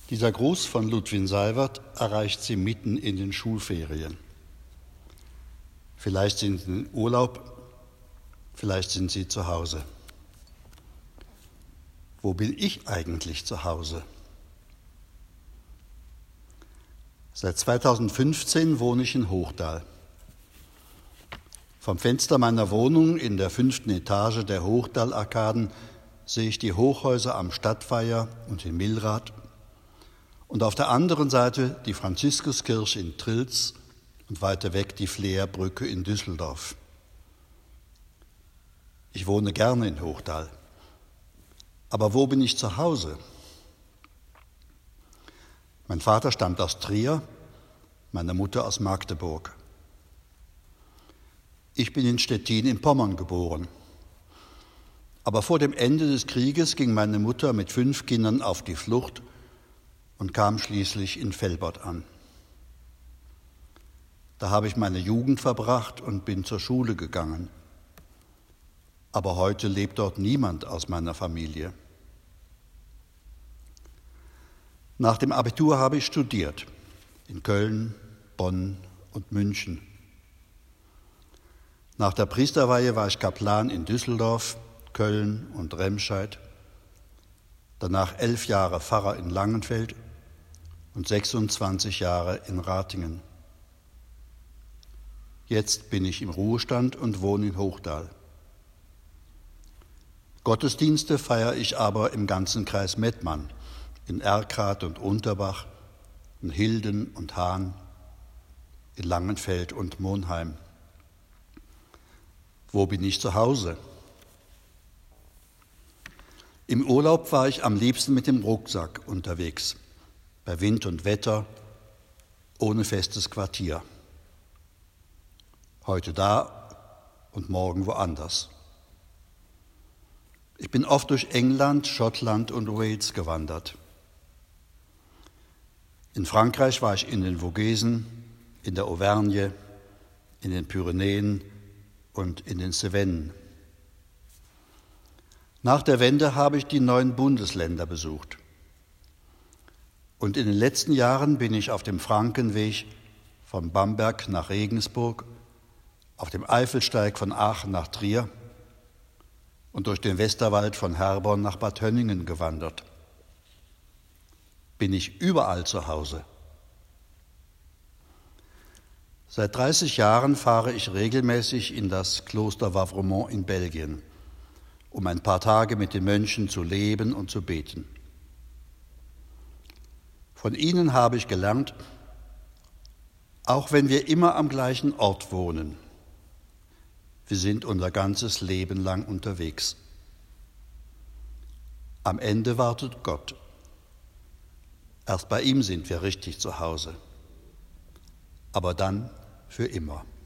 Dieser Gruß von Ludwin Seiwert erreicht Sie mitten in den Schulferien. Vielleicht sind Sie in Urlaub, vielleicht sind Sie zu Hause. Wo bin ich eigentlich zu Hause? Seit 2015 wohne ich in Hochdahl. Vom Fenster meiner Wohnung in der 5. Etage der Hochdahl-Arkaden sehe ich die Hochhäuser am Stadtweiher und in Milrath und auf der anderen Seite die Franziskuskirche in Trilz und weiter weg die Fleerbrücke in Düsseldorf. Ich wohne gerne in Hochdahl. Aber wo bin ich zu Hause? Mein Vater stammt aus Trier, meine Mutter aus Magdeburg. Ich bin in Stettin in Pommern geboren. Aber vor dem Ende des Krieges ging meine Mutter mit 5 Kindern auf die Flucht und kam schließlich in Velbert an. Da habe ich meine Jugend verbracht und bin zur Schule gegangen. Aber heute lebt dort niemand aus meiner Familie. Nach dem Abitur habe ich studiert, in Köln, Bonn und München. Nach der Priesterweihe war ich Kaplan in Düsseldorf, Köln und Remscheid, danach 11 Jahre Pfarrer in Langenfeld und 26 Jahre in Ratingen. Jetzt bin ich im Ruhestand und wohne in Hochdahl. Gottesdienste feiere ich aber im ganzen Kreis Mettmann, in Erkrath und Unterbach, in Hilden und Hahn, in Langenfeld und Monheim. Wo bin ich zu Hause? Im Urlaub war ich am liebsten mit dem Rucksack unterwegs, bei Wind und Wetter, ohne festes Quartier. Heute da und morgen woanders. Ich bin oft durch England, Schottland und Wales gewandert. In Frankreich war ich in den Vogesen, in der Auvergne, in den Pyrenäen und in den Cevennen. Nach der Wende habe ich die 9 Bundesländer besucht. Und in den letzten Jahren bin ich auf dem Frankenweg von Bamberg nach Regensburg, auf dem Eifelsteig von Aachen nach Trier und durch den Westerwald von Herborn nach Bad Hönningen gewandert. Bin ich überall zu Hause? Seit 30 Jahren fahre ich regelmäßig in das Kloster Wavremonts in Belgien, um ein paar Tage mit den Mönchen zu leben und zu beten. Von ihnen habe ich gelernt, auch wenn wir immer am gleichen Ort wohnen, wir sind unser ganzes Leben lang unterwegs. Am Ende wartet Gott. Erst bei ihm sind wir richtig zu Hause, aber dann für immer.